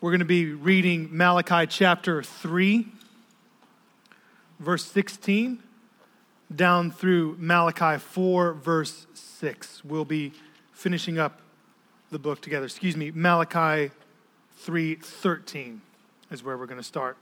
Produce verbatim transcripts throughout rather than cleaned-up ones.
We're going to be reading Malachi chapter three, verse sixteen, down through Malachi four, verse six. We'll be finishing up the book together. Excuse me, Malachi three thirteen is where we're going to start.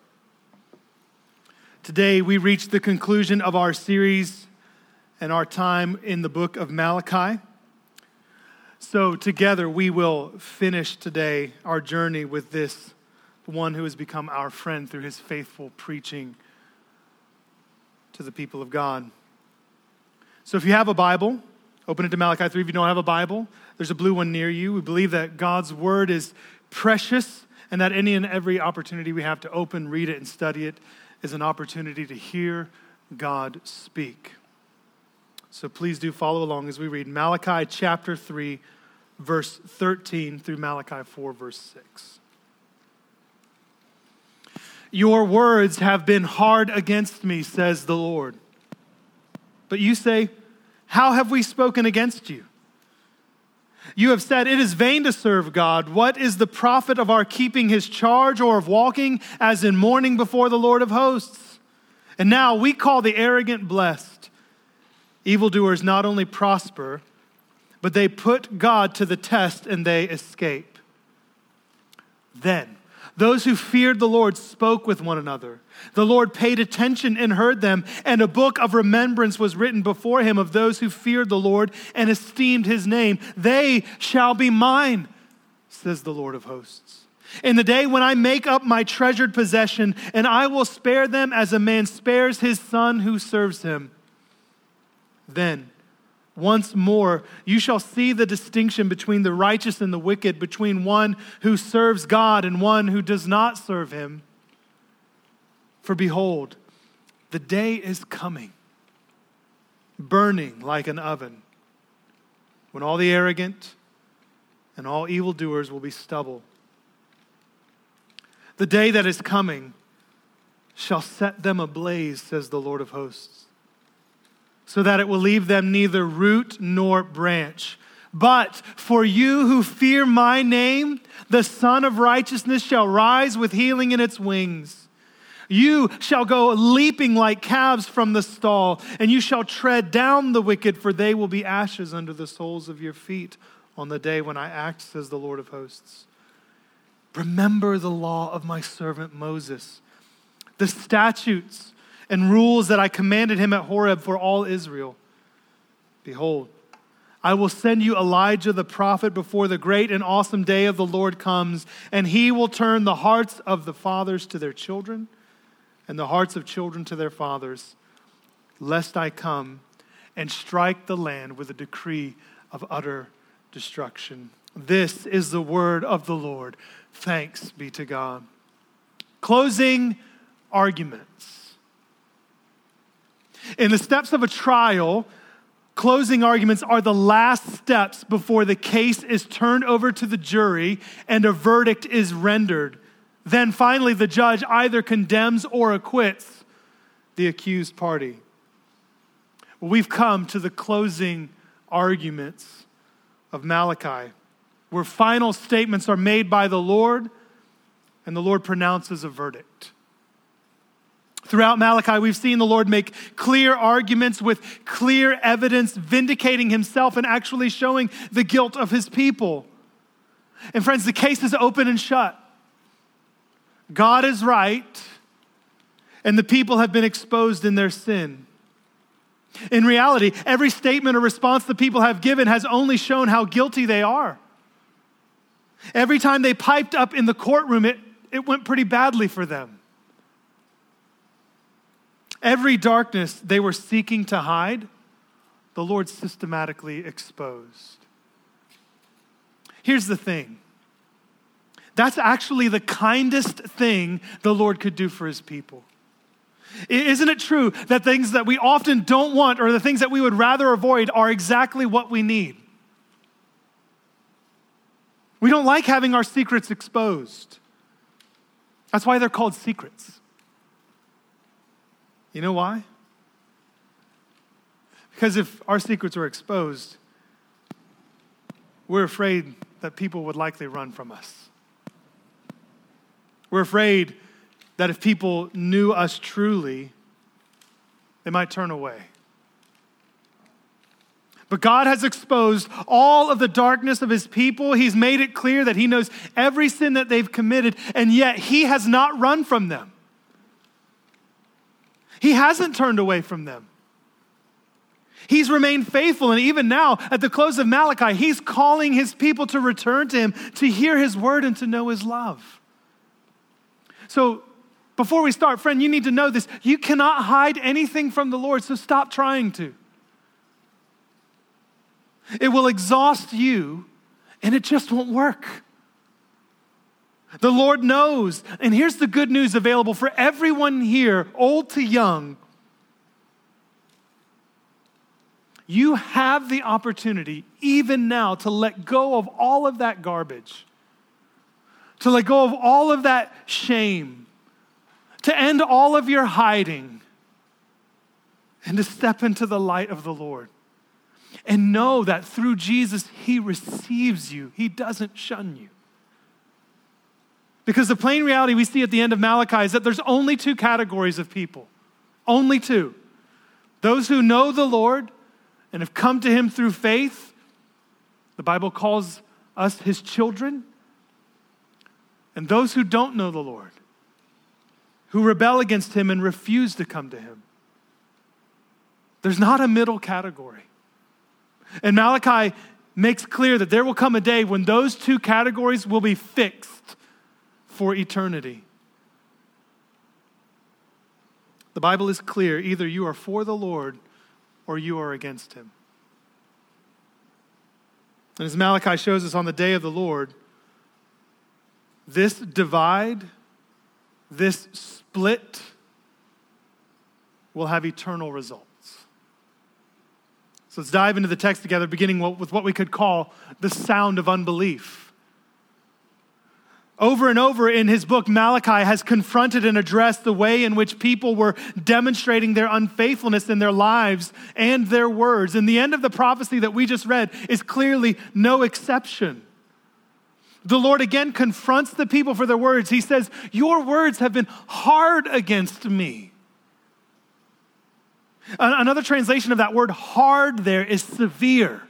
Today we reach the conclusion of our series and our time in the book of Malachi. So together we will finish today our journey with this one who has become our friend through his faithful preaching to the people of God. So if you have a Bible, open it to Malachi three. If you don't have a Bible, there's a blue one near you. We believe that God's word is precious and that any and every opportunity we have to open, read it, and study it is an opportunity to hear God speak. So please do follow along as we read Malachi chapter three, verse thirteen through Malachi four, verse six. Your words have been hard against me, says the Lord. But you say, how have we spoken against you? You have said, it is vain to serve God. What is the profit of our keeping his charge or of walking as in mourning before the Lord of hosts? And now we call the arrogant blessed. Evildoers not only prosper, but they put God to the test and they escape. Then those who feared the Lord spoke with one another. The Lord paid attention and heard them, and a book of remembrance was written before him of those who feared the Lord and esteemed his name. They shall be mine, says the Lord of hosts. In the day when I make up my treasured possession, and I will spare them as a man spares his son who serves him. Then, once more, you shall see the distinction between the righteous and the wicked, between one who serves God and one who does not serve him. For behold, the day is coming, burning like an oven, when all the arrogant and all evildoers will be stubble. The day that is coming shall set them ablaze, says the Lord of hosts, so that it will leave them neither root nor branch. But for you who fear my name, the Son of Righteousness shall rise with healing in its wings. You shall go leaping like calves from the stall, and you shall tread down the wicked, for they will be ashes under the soles of your feet on the day when I act, says the Lord of hosts. Remember the law of my servant Moses, the statutes and rules that I commanded him at Horeb for all Israel. Behold, I will send you Elijah the prophet before the great and awesome day of the Lord comes, and he will turn the hearts of the fathers to their children and the hearts of children to their fathers, lest I come and strike the land with a decree of utter destruction. This is the word of the Lord. Thanks be to God. Closing arguments. In the steps of a trial, closing arguments are the last steps before the case is turned over to the jury and a verdict is rendered. Then finally, the judge either condemns or acquits the accused party. We've come to the closing arguments of Malachi, where final statements are made by the Lord and the Lord pronounces a verdict. Throughout Malachi, we've seen the Lord make clear arguments with clear evidence, vindicating himself and actually showing the guilt of his people. And friends, the case is open and shut. God is right, and the people have been exposed in their sin. In reality, every statement or response the people have given has only shown how guilty they are. Every time they piped up in the courtroom, it, it went pretty badly for them. Every darkness they were seeking to hide, the Lord systematically exposed. Here's the thing. That's actually the kindest thing the Lord could do for his people. Isn't it true that things that we often don't want or the things that we would rather avoid are exactly what we need? We don't like having our secrets exposed. That's why they're called secrets. You know why? Because if our secrets were exposed, we're afraid that people would likely run from us. We're afraid that if people knew us truly, they might turn away. But God has exposed all of the darkness of his people. He's made it clear that he knows every sin that they've committed, and yet he has not run from them. He hasn't turned away from them. He's remained faithful, and even now, at the close of Malachi, he's calling his people to return to him, to hear his word and to know his love. So before we start, friend, you need to know this. You cannot hide anything from the Lord, so stop trying to. It will exhaust you, and it just won't work. The Lord knows, and here's the good news available for everyone here, old to young. You have the opportunity, even now, to let go of all of that garbage, to let go of all of that shame, to end all of your hiding, and to step into the light of the Lord. And know that through Jesus, he receives you. He doesn't shun you. Because the plain reality we see at the end of Malachi is that there's only two categories of people. Only two. Those who know the Lord and have come to him through faith. The Bible calls us his children. And those who don't know the Lord, who rebel against him and refuse to come to him. There's not a middle category. And Malachi makes clear that there will come a day when those two categories will be fixed for eternity. The Bible is clear. Either you are for the Lord or you are against him. And as Malachi shows us on the day of the Lord, this divide, this split will have eternal results. So let's dive into the text together, beginning with what we could call the sound of unbelief. Over and over in his book, Malachi has confronted and addressed the way in which people were demonstrating their unfaithfulness in their lives and their words. And the end of the prophecy that we just read is clearly no exception. The Lord again confronts the people for their words. He says, "Your words have been hard against me." Another translation of that word hard there is severe.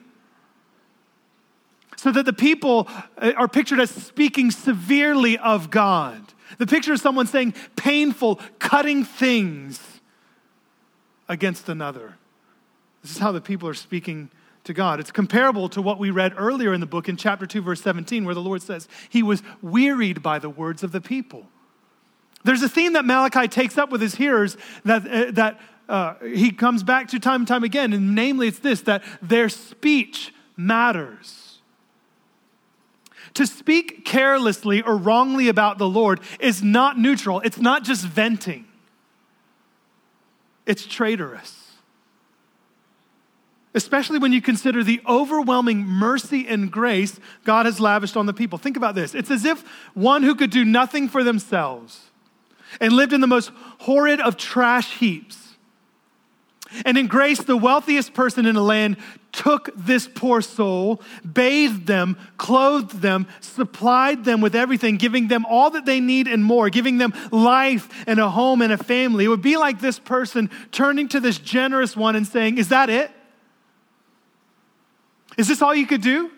So that the people are pictured as speaking severely of God. The picture of someone saying painful, cutting things against another. This is how the people are speaking to God. It's comparable to what we read earlier in the book in chapter two, verse seventeen, where the Lord says he was wearied by the words of the people. There's a theme that Malachi takes up with his hearers that, uh, that uh, he comes back to time and time again, and namely it's this, that their speech matters. To speak carelessly or wrongly about the Lord is not neutral. It's not just venting. It's traitorous. Especially when you consider the overwhelming mercy and grace God has lavished on the people. Think about this. It's as if one who could do nothing for themselves and lived in the most horrid of trash heaps. And in grace, the wealthiest person in the land took this poor soul, bathed them, clothed them, supplied them with everything, giving them all that they need and more, giving them life and a home and a family. It would be like this person turning to this generous one and saying, "Is that it? Is this all you could do?"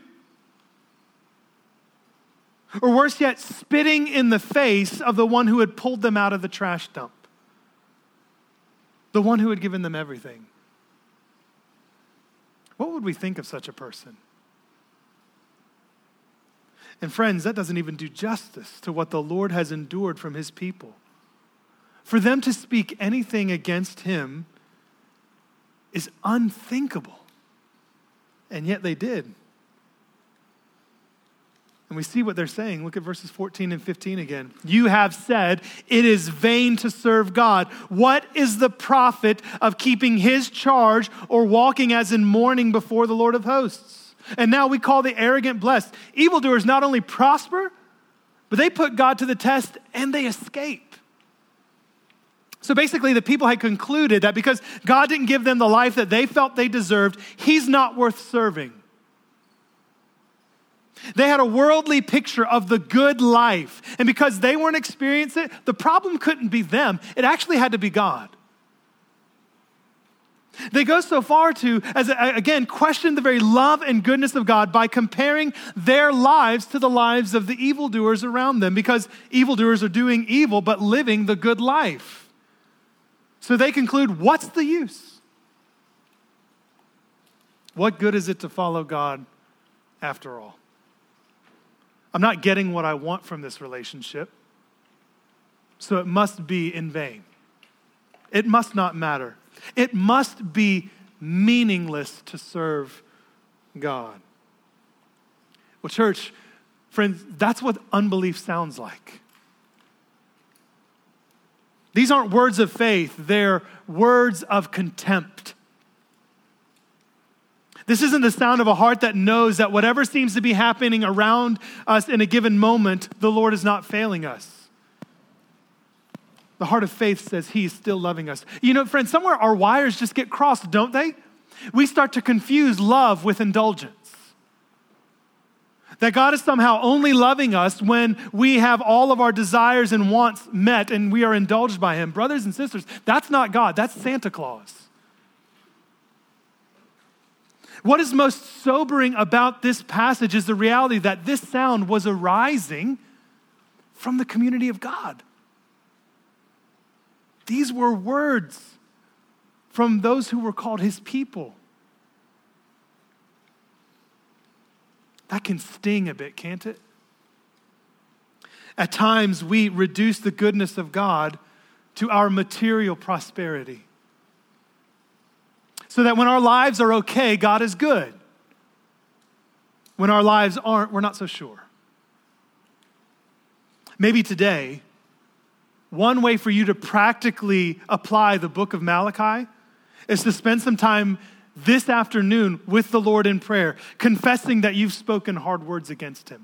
Or worse yet, spitting in the face of the one who had pulled them out of the trash dump. The one who had given them everything. What would we think of such a person? And friends, that doesn't even do justice to what the Lord has endured from his people. For them to speak anything against him is unthinkable. And yet they did. And we see what they're saying. Look at verses fourteen and fifteen again. "You have said, it is vain to serve God. What is the profit of keeping his charge or walking as in mourning before the Lord of hosts? And now we call the arrogant blessed. Evildoers not only prosper, but they put God to the test and they escape." So basically, the people had concluded that because God didn't give them the life that they felt they deserved, he's not worth serving. They had a worldly picture of the good life. And because they weren't experiencing it, the problem couldn't be them. It actually had to be God. They go so far to, as again, question the very love and goodness of God by comparing their lives to the lives of the evildoers around them, because evildoers are doing evil but living the good life. So they conclude, what's the use? What good is it to follow God after all? I'm not getting what I want from this relationship, so it must be in vain. It must not matter. It must be meaningless to serve God. Well, church, friends, that's what unbelief sounds like. These aren't words of faith, they're words of contempt. This isn't the sound of a heart that knows that whatever seems to be happening around us in a given moment, the Lord is not failing us. The heart of faith says he is still loving us. You know, friends, somewhere our wires just get crossed, don't they? We start to confuse love with indulgence. That God is somehow only loving us when we have all of our desires and wants met and we are indulged by him. Brothers and sisters, that's not God, that's Santa Claus. What is most sobering about this passage is the reality that this sound was arising from the community of God. These were words from those who were called his people. That can sting a bit, can't it? At times, we reduce the goodness of God to our material prosperity. So that when our lives are okay, God is good. When our lives aren't, we're not so sure. Maybe today, one way for you to practically apply the book of Malachi is to spend some time this afternoon with the Lord in prayer, confessing that you've spoken hard words against him.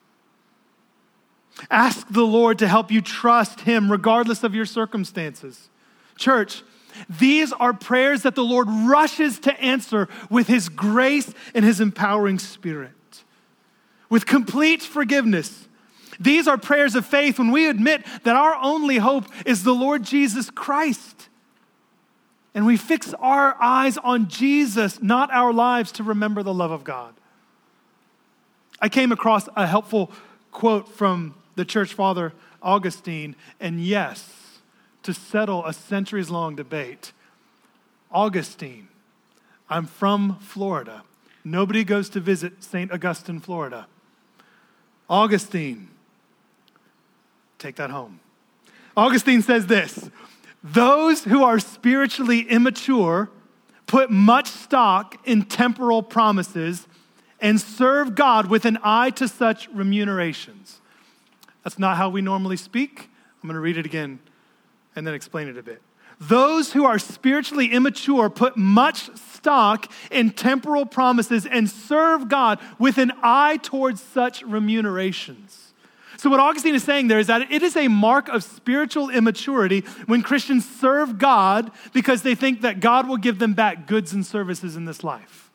Ask the Lord to help you trust him regardless of your circumstances. Church, these are prayers that the Lord rushes to answer with his grace and his empowering spirit. With complete forgiveness. These are prayers of faith when we admit that our only hope is the Lord Jesus Christ. And we fix our eyes on Jesus, not our lives, to remember the love of God. I came across a helpful quote from the church father Augustine, and yes, to settle a centuries-long debate, Augustine, I'm from Florida. Nobody goes to visit Saint Augustine, Florida. Augustine, take that home. Augustine says this, those who are spiritually immature put much stock in temporal promises and serve God with an eye to such remunerations. That's not how we normally speak. I'm going to read it again and then explain it a bit. Those who are spiritually immature put much stock in temporal promises and serve God with an eye towards such remunerations. So what Augustine is saying there is that it is a mark of spiritual immaturity when Christians serve God because they think that God will give them back goods and services in this life.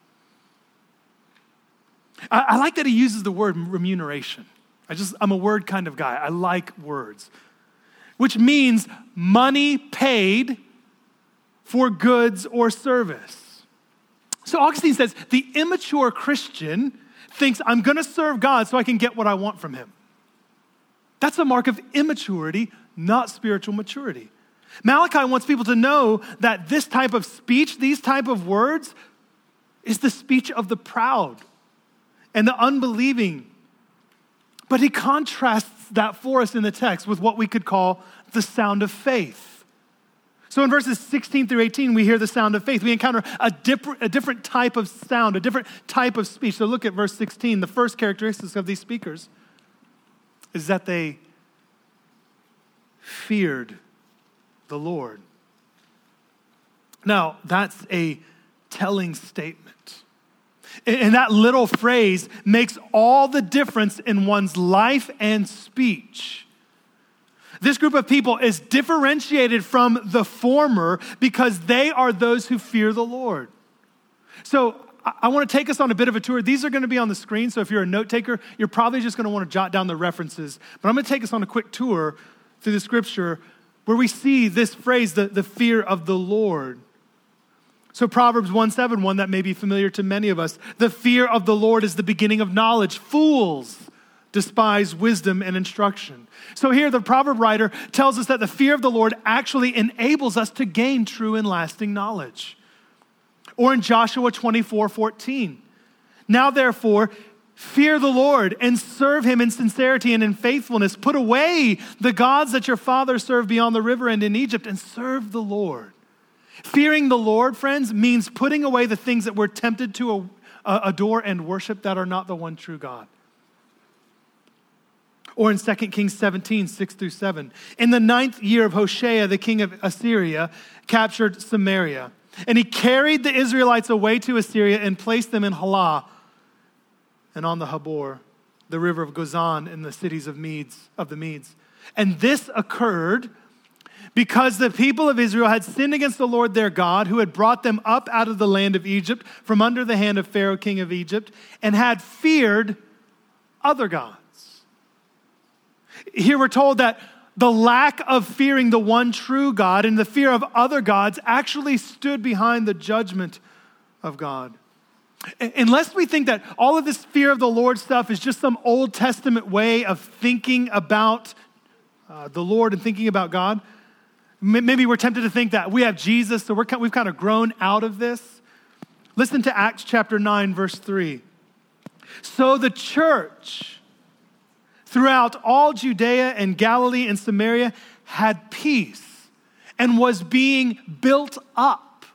I, I like that he uses the word remuneration. I just, I'm a word kind of guy. I like words. Which means money paid for goods or service. So Augustine says, the immature Christian thinks I'm going to serve God so I can get what I want from him. That's a mark of immaturity, not spiritual maturity. Malachi wants people to know that this type of speech, these type of words, is the speech of the proud and the unbelieving. But he contrasts that for us in the text with what we could call the sound of faith. So in verses sixteen through eighteen, we hear the sound of faith. We encounter a different, a different type of sound, a different type of speech. So look at verse sixteen. The first characteristics of these speakers is that they feared the Lord. Now, that's a telling statement. And that little phrase makes all the difference in one's life and speech. This group of people is differentiated from the former because they are those who fear the Lord. So I, I want to take us on a bit of a tour. These are going to be on the screen, so if you're a note taker, you're probably just going to want to jot down the references. But I'm going to take us on a quick tour through the scripture where we see this phrase, the, the fear of the Lord. So Proverbs one seven, one that may be familiar to many of us. The fear of the Lord is the beginning of knowledge. Fools despise wisdom and instruction. So here the proverb writer tells us that the fear of the Lord actually enables us to gain true and lasting knowledge. Or in Joshua twenty-four fourteen, now therefore, fear the Lord and serve him in sincerity and in faithfulness. Put away the gods that your fathers served beyond the river and in Egypt and serve the Lord. Fearing the Lord, friends, means putting away the things that we're tempted to adore and worship that are not the one true God. Or in Second Kings seventeen, six through seven. In the ninth year of Hoshea, the king of Assyria captured Samaria. And he carried the Israelites away to Assyria and placed them in Halah and on the Habor, the river of Gozan, in the cities of Medes, of the Medes. And this occurred because the people of Israel had sinned against the Lord their God, who had brought them up out of the land of Egypt from under the hand of Pharaoh, king of Egypt, and had feared other gods. Here we're told that the lack of fearing the one true God and the fear of other gods actually stood behind the judgment of God. Unless we think that all of this fear of the Lord stuff is just some Old Testament way of thinking about uh, the Lord and thinking about God, maybe we're tempted to think that we have Jesus, so we're, we've kind of grown out of this. Listen to Acts chapter nine, verse three. So the church throughout all Judea and Galilee and Samaria had peace and was being built up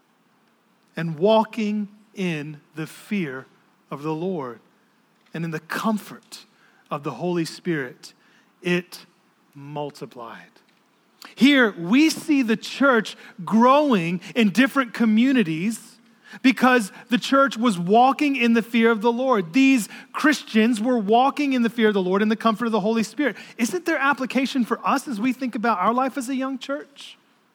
and walking in the fear of the Lord and in the comfort of the Holy Spirit. It multiplied. Here we see the church growing in different communities because the church was walking in the fear of the Lord. These Christians were walking in the fear of the Lord in the comfort of the Holy Spirit. Isn't there application for us as we think about our life as a young church?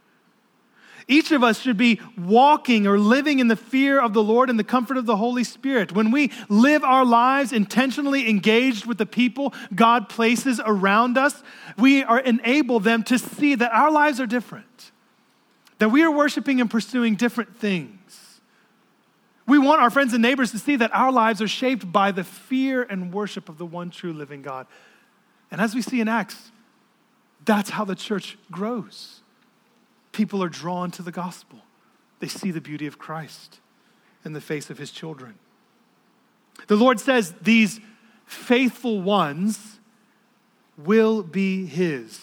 Each of us should be walking or living in the fear of the Lord and the comfort of the Holy Spirit. When we live our lives intentionally engaged with the people God places around us, we are enable them to see that our lives are different, that we are worshiping and pursuing different things. We want our friends and neighbors to see that our lives are shaped by the fear and worship of the one true living God. And as we see in Acts, that's how the church grows. People are drawn to the gospel. They see the beauty of Christ in the face of his children. The Lord says these faithful ones will be his.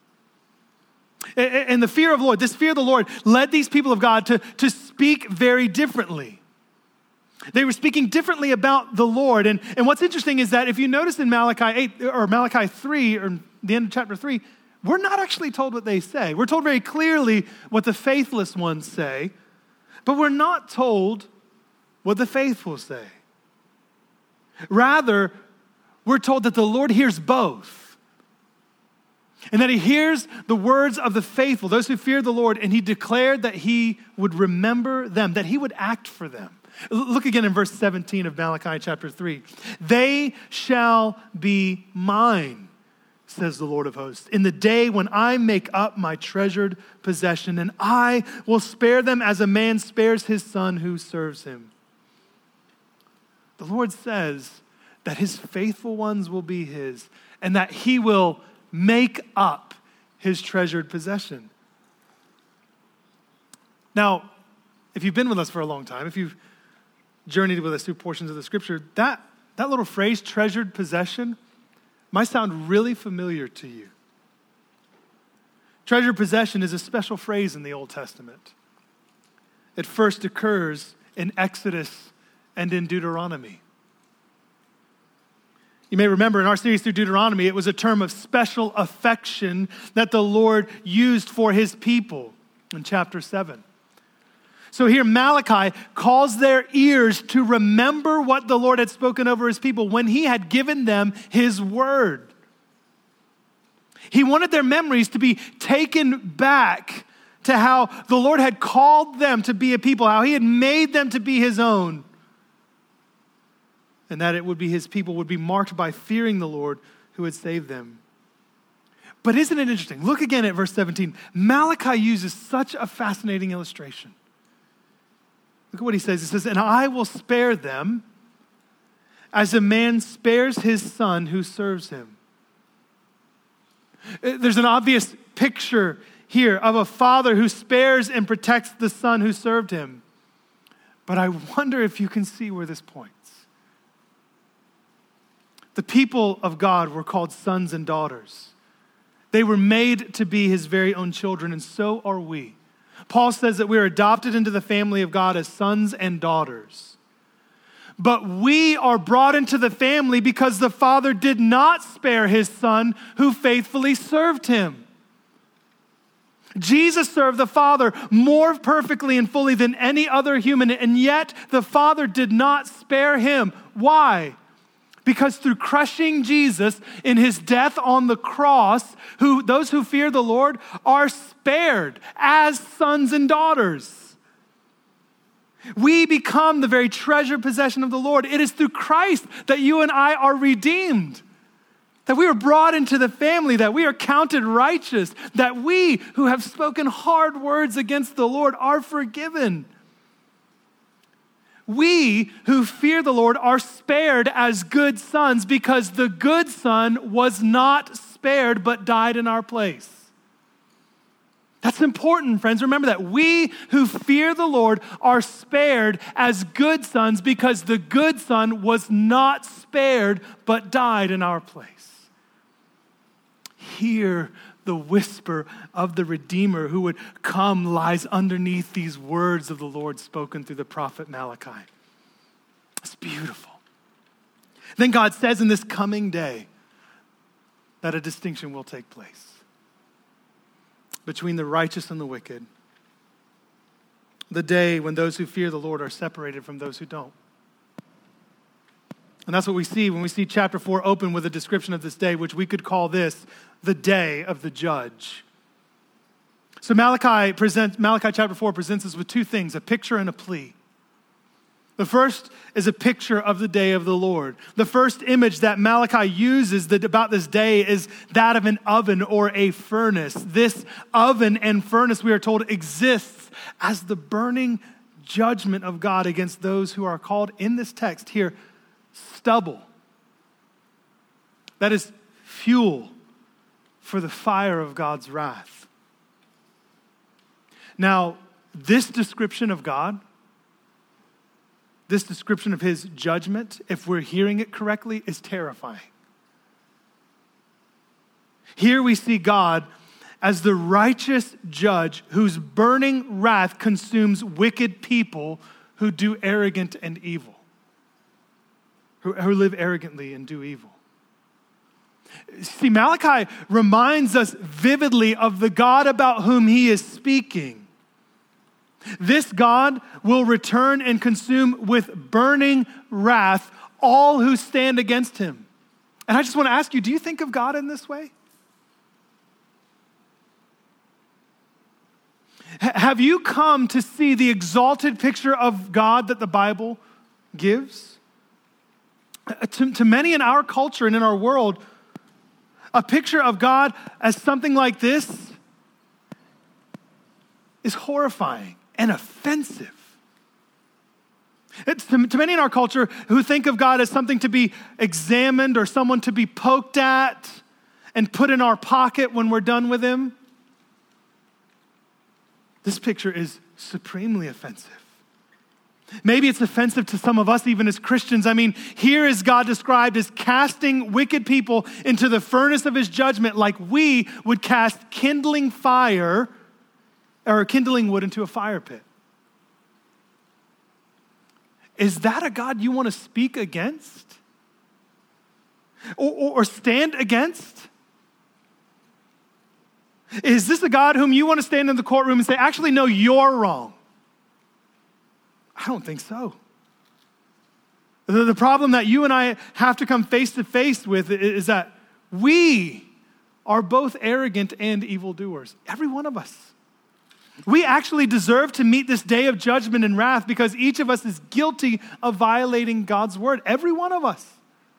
And the fear of the Lord, this fear of the Lord led these people of God to, to speak very differently. They were speaking differently about the Lord. And, and what's interesting is that if you notice in Malachi eight or Malachi three or the end of chapter three, we're not actually told what they say. We're told very clearly what the faithless ones say, but we're not told what the faithful say. Rather, we're told that the Lord hears both, and that he hears the words of the faithful, those who fear the Lord, and he declared that he would remember them, that he would act for them. Look again in verse seventeen of Malachi chapter three. They shall be mine, says the Lord of hosts, in the day when I make up my treasured possession, and I will spare them as a man spares his son who serves him. The Lord says that his faithful ones will be his, and that he will make up his treasured possession. Now, if you've been with us for a long time, if you've journeyed with us through portions of the scripture, that, that little phrase, treasured possession, might sound really familiar to you. Treasured possession is a special phrase in the Old Testament. It first occurs in Exodus and in Deuteronomy. You may remember in our series through Deuteronomy, it was a term of special affection that the Lord used for his people in chapter seven. So here Malachi calls their ears to remember what the Lord had spoken over his people when he had given them his word. He wanted their memories to be taken back to how the Lord had called them to be a people, how he had made them to be his own, and that it would be his people would be marked by fearing the Lord who would save them. But isn't it interesting? Look again at verse seventeen. Malachi uses such a fascinating illustration. Look at what he says. He says, and I will spare them as a man spares his son who serves him. There's an obvious picture here of a father who spares and protects the son who served him. But I wonder if you can see where this points. The people of God were called sons and daughters. They were made to be his very own children, and so are we. Paul says that we are adopted into the family of God as sons and daughters. But we are brought into the family because the Father did not spare his Son who faithfully served him. Jesus served the Father more perfectly and fully than any other human, and yet the Father did not spare him. Why? Because through crushing Jesus in his death on the cross, who those who fear the Lord are spared as sons and daughters. We become the very treasured possession of the Lord. It is through Christ that you and I are redeemed, that we are brought into the family, that we are counted righteous, that we who have spoken hard words against the Lord are forgiven. We who fear the Lord are spared as good sons because the good son was not spared but died in our place. That's important, friends. Remember that. We who fear the Lord are spared as good sons because the good son was not spared but died in our place. Hear the whisper of the Redeemer who would come lies underneath these words of the Lord spoken through the prophet Malachi. It's beautiful. Then God says in this coming day that a distinction will take place between the righteous and the wicked. The day when those who fear the Lord are separated from those who don't. And that's what we see when we see chapter four open with a description of this day, which we could call this the day of the judge. So Malachi presents, Malachi chapter four presents us with two things, a picture and a plea. The first is a picture of the day of the Lord. The first image that Malachi uses that about this day is that of an oven or a furnace. This oven and furnace, we are told, exists as the burning judgment of God against those who are called in this text here stubble. That is fuel for the fire of God's wrath. Now, this description of God, this description of his judgment, if we're hearing it correctly, is terrifying. Here we see God as the righteous judge whose burning wrath consumes wicked people who do arrogant and evil, who, who live arrogantly and do evil. See, Malachi reminds us vividly of the God about whom he is speaking. This God will return and consume with burning wrath all who stand against him. And I just want to ask you, do you think of God in this way? H- have you come to see the exalted picture of God that the Bible gives? To, to many in our culture and in our world, a picture of God as something like this is horrifying and offensive. It's to, to many in our culture who think of God as something to be examined or someone to be poked at and put in our pocket when we're done with him. This picture is supremely offensive. Maybe it's offensive to some of us even as Christians. I mean, here is God described as casting wicked people into the furnace of his judgment like we would cast kindling fire or kindling wood into a fire pit. Is that a God you want to speak against? Or, or, or stand against? Is this a God whom you want to stand in the courtroom and say, actually, no, you're wrong? I don't think so. The, the problem that you and I have to come face to face with is that we are both arrogant and evildoers. Every one of us. We actually deserve to meet this day of judgment and wrath because each of us is guilty of violating God's word. Every one of us.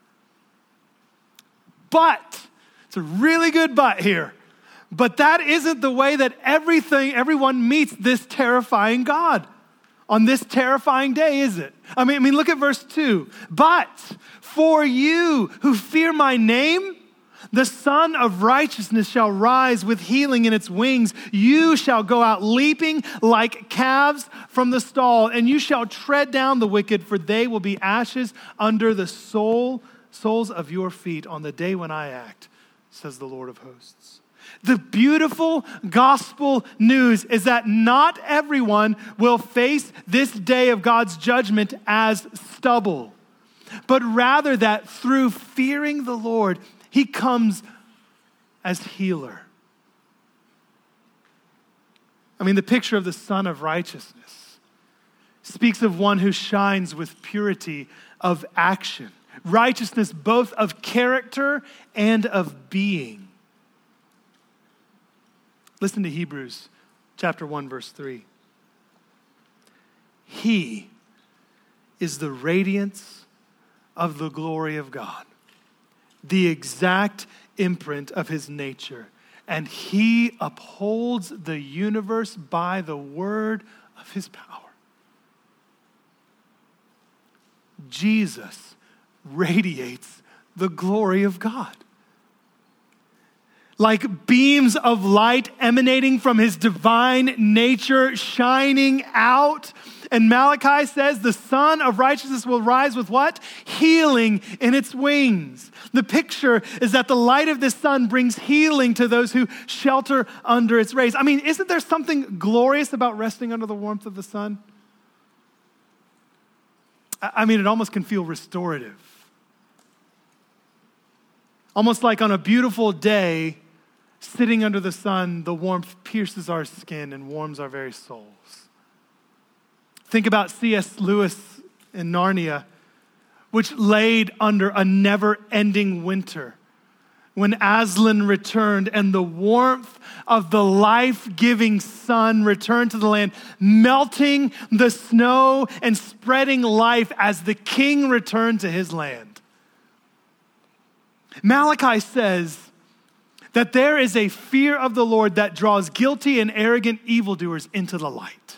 But, it's a really good but here. But that isn't the way that everything, everyone meets this terrifying God on this terrifying day, is it? I mean, I mean, look at verse two. But for you who fear my name, the Son of Righteousness shall rise with healing in its wings. You shall go out leaping like calves from the stall, and you shall tread down the wicked, for they will be ashes under the sole, soles of your feet on the day when I act, says the Lord of hosts. The beautiful gospel news is that not everyone will face this day of God's judgment as stubble, but rather that through fearing the Lord, he comes as healer. I mean, the picture of the Son of Righteousness speaks of one who shines with purity of action, righteousness both of character and of being. Listen to Hebrews chapter one, verse three. He is the radiance of the glory of God, the exact imprint of his nature, and he upholds the universe by the word of his power. Jesus radiates the glory of God. Like beams of light emanating from his divine nature, shining out. And Malachi says the Son of Righteousness will rise with what? Healing in its wings. The picture is that the light of this sun brings healing to those who shelter under its rays. I mean, isn't there something glorious about resting under the warmth of the sun? I mean, it almost can feel restorative. Almost like on a beautiful day, sitting under the sun, the warmth pierces our skin and warms our very souls. Think about C S Lewis in Narnia, which laid under a never-ending winter when Aslan returned and the warmth of the life-giving sun returned to the land, melting the snow and spreading life as the king returned to his land. Malachi says that there is a fear of the Lord that draws guilty and arrogant evildoers into the light.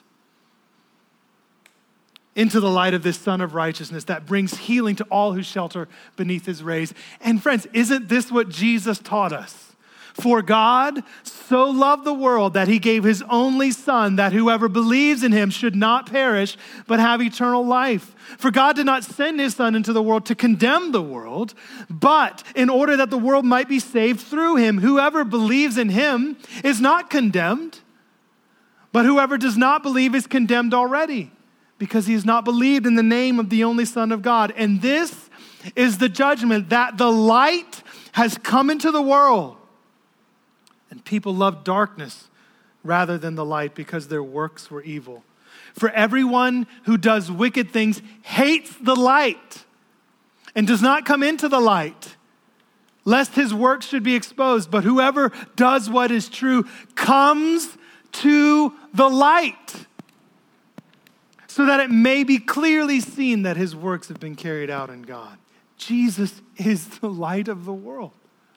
Into the light of this Son of Righteousness that brings healing to all who shelter beneath his rays. And friends, isn't this what Jesus taught us? For God so loved the world that he gave his only Son, that whoever believes in him should not perish, but have eternal life. For God did not send his Son into the world to condemn the world, but in order that the world might be saved through him. Whoever believes in him is not condemned, but whoever does not believe is condemned already, because he has not believed in the name of the only Son of God. And this is the judgment, that the light has come into the world, and people love darkness rather than the light because their works were evil. For everyone who does wicked things hates the light and does not come into the light, lest his works should be exposed. But whoever does what is true comes to the light, so that it may be clearly seen that his works have been carried out in God. Jesus is the light of the world.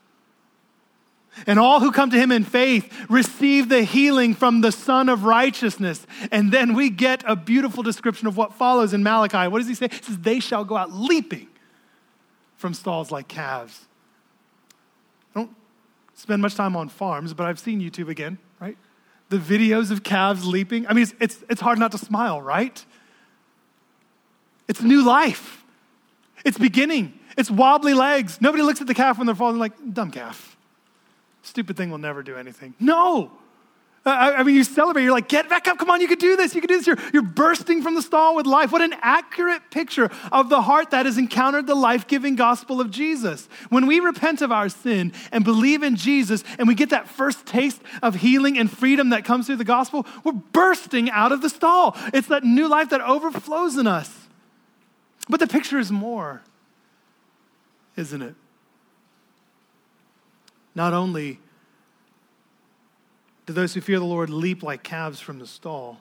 And all who come to him in faith receive the healing from the Son of Righteousness. And then we get a beautiful description of what follows in Malachi. What does he say? He says, they shall go out leaping from stalls like calves. I don't spend much time on farms, but I've seen YouTube again, right? The videos of calves leaping. I mean, it's, it's, it's hard not to smile, right? It's new life. It's beginning. It's wobbly legs. Nobody looks at the calf when they're falling like, dumb calf. Stupid thing will never do anything. No. I, I mean, you celebrate. You're like, get back up. Come on, you can do this. You can do this. You're, you're bursting from the stall with life. What an accurate picture of the heart that has encountered the life-giving gospel of Jesus. When we repent of our sin and believe in Jesus and we get that first taste of healing and freedom that comes through the gospel, we're bursting out of the stall. It's that new life that overflows in us. But the picture is more, isn't it? Not only Do those who fear the Lord leap like calves from the stall?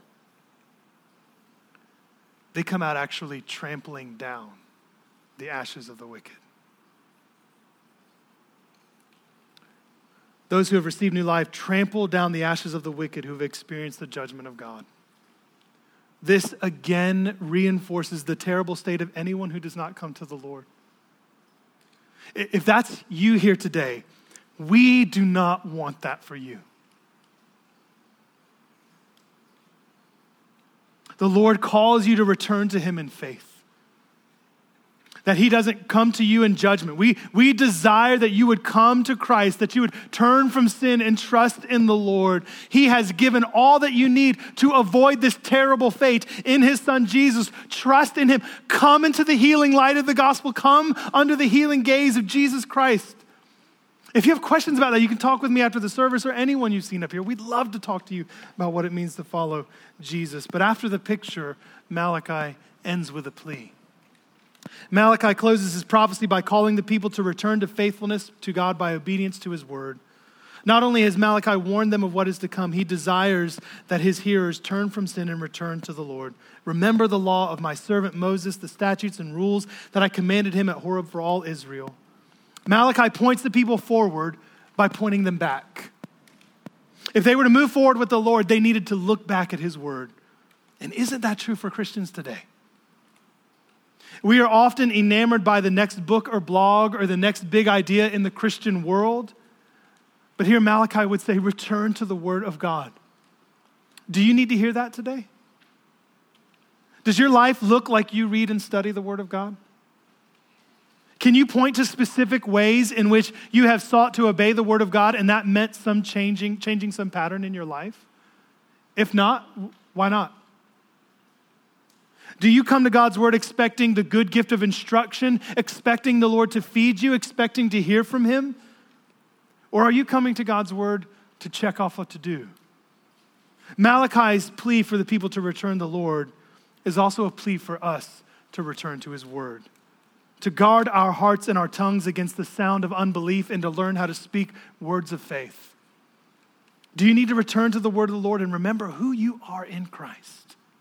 They come out actually trampling down the ashes of the wicked. Those who have received new life trample down the ashes of the wicked who have experienced the judgment of God. This again reinforces the terrible state of anyone who does not come to the Lord. If that's you here today, we do not want that for you. The Lord calls you to return to him in faith. That he doesn't come to you in judgment. We, we desire that you would come to Christ, that you would turn from sin and trust in the Lord. He has given all that you need to avoid this terrible fate in his son Jesus. Trust in him. Come into the healing light of the gospel. Come under the healing gaze of Jesus Christ. If you have questions about that, you can talk with me after the service or anyone you've seen up here. We'd love to talk to you about what it means to follow Jesus. But after the picture, Malachi ends with a plea. Malachi closes his prophecy by calling the people to return to faithfulness to God by obedience to his word. Not only has Malachi warned them of what is to come, he desires that his hearers turn from sin and return to the Lord. Remember the law of my servant Moses, the statutes and rules that I commanded him at Horeb for all Israel. Malachi points the people forward by pointing them back. If they were to move forward with the Lord, they needed to look back at his word. And isn't that true for Christians today? We are often enamored by the next book or blog or the next big idea in the Christian world. But here Malachi would say, return to the word of God. Do you need to hear that today? Does your life look like you read and study the word of God? Can you point to specific ways in which you have sought to obey the word of God and that meant some changing, changing some pattern in your life? If not, why not? Do you come to God's word expecting the good gift of instruction, expecting the Lord to feed you, expecting to hear from him? Or are you coming to God's word to check off what to do? Malachi's plea for the people to return to the Lord is also a plea for us to return to his word, to guard our hearts and our tongues against the sound of unbelief and to learn how to speak words of faith. Do you need to return to the word of the Lord and remember who you are in Christ?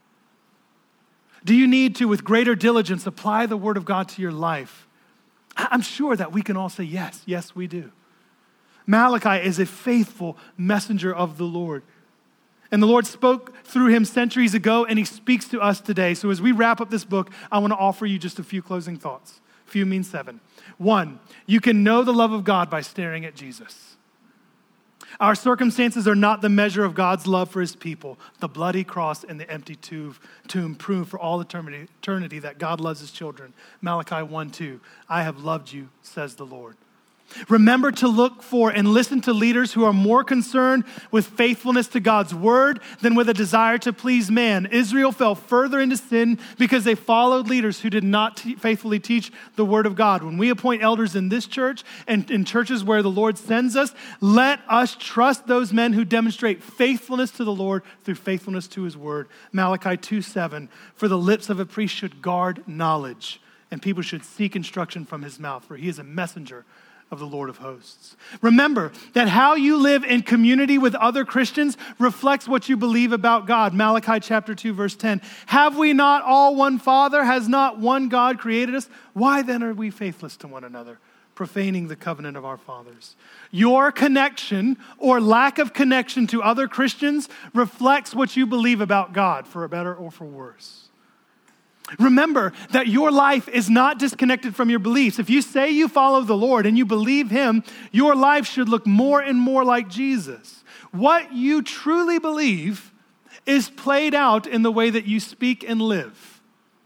Do you need to, with greater diligence, apply the word of God to your life? I'm sure that we can all say yes. Yes, we do. Malachi is a faithful messenger of the Lord. And the Lord spoke through him centuries ago, and he speaks to us today. So as we wrap up this book, I want to offer you just a few closing thoughts. Few means seven. One, you can know the love of God by staring at Jesus. Our circumstances are not the measure of God's love for his people. The bloody cross and the empty tomb prove for all eternity, eternity that God loves his children. Malachi one two, I have loved you, says the Lord. Remember to look for and listen to leaders who are more concerned with faithfulness to God's word than with a desire to please man. Israel fell further into sin because they followed leaders who did not te- faithfully teach the word of God. When we appoint elders in this church and in churches where the Lord sends us, let us trust those men who demonstrate faithfulness to the Lord through faithfulness to his word. Malachi two seven, for the lips of a priest should guard knowledge, and people should seek instruction from his mouth, for he is a messenger of the Lord of hosts. Remember that how you live in community with other Christians reflects what you believe about God. Malachi chapter two, verse ten. Have we not all one Father? Has not one God created us? Why then are we faithless to one another, profaning the covenant of our fathers? Your connection or lack of connection to other Christians reflects what you believe about God, for better or for worse. Remember that your life is not disconnected from your beliefs. If you say you follow the Lord and you believe him, your life should look more and more like Jesus. What you truly believe is played out in the way that you speak and live.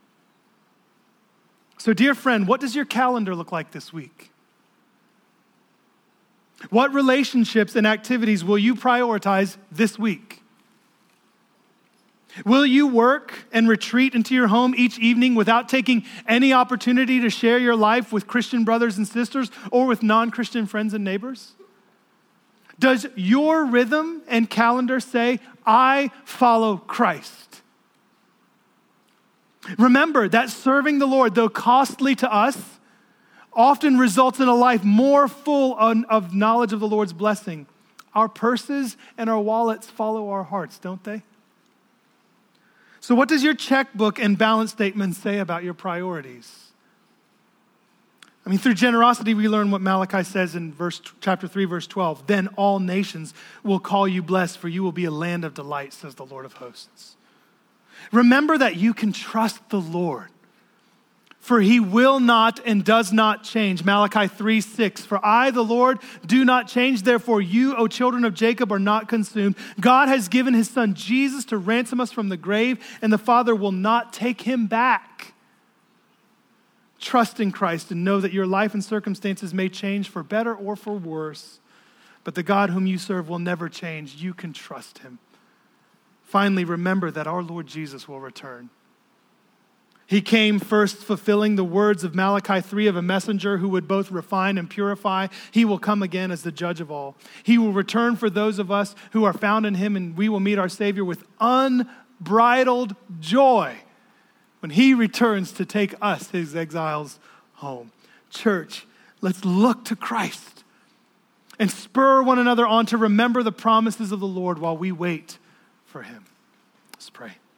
So, dear friend, what does your calendar look like this week? What relationships and activities will you prioritize this week? Will you work and retreat into your home each evening without taking any opportunity to share your life with Christian brothers and sisters or with non-Christian friends and neighbors? Does your rhythm and calendar say, I follow Christ? Remember that serving the Lord, though costly to us, often results in a life more full of knowledge of the Lord's blessing, Our purses and our wallets follow our hearts, don't they? So what does your checkbook and balance statement say about your priorities? I mean, through generosity, we learn what Malachi says in verse chapter three, verse twelve. Then all nations will call you blessed, for you will be a land of delight, says the Lord of hosts. Remember that you can trust the Lord, for he will not and does not change. Malachi three six, for I, the Lord, do not change. Therefore you, O children of Jacob, are not consumed. God has given his son Jesus to ransom us from the grave, and the Father will not take him back. Trust in Christ and know that your life and circumstances may change for better or for worse, but the God whom you serve will never change. You can trust him. Finally, remember that our Lord Jesus will return. He came first fulfilling the words of Malachi three of a messenger who would both refine and purify. He will come again as the judge of all. He will return for those of us who are found in him, and we will meet our Savior with unbridled joy when he returns to take us, his exiles, home. Church, let's look to Christ and spur one another on to remember the promises of the Lord while we wait for him. Let's pray.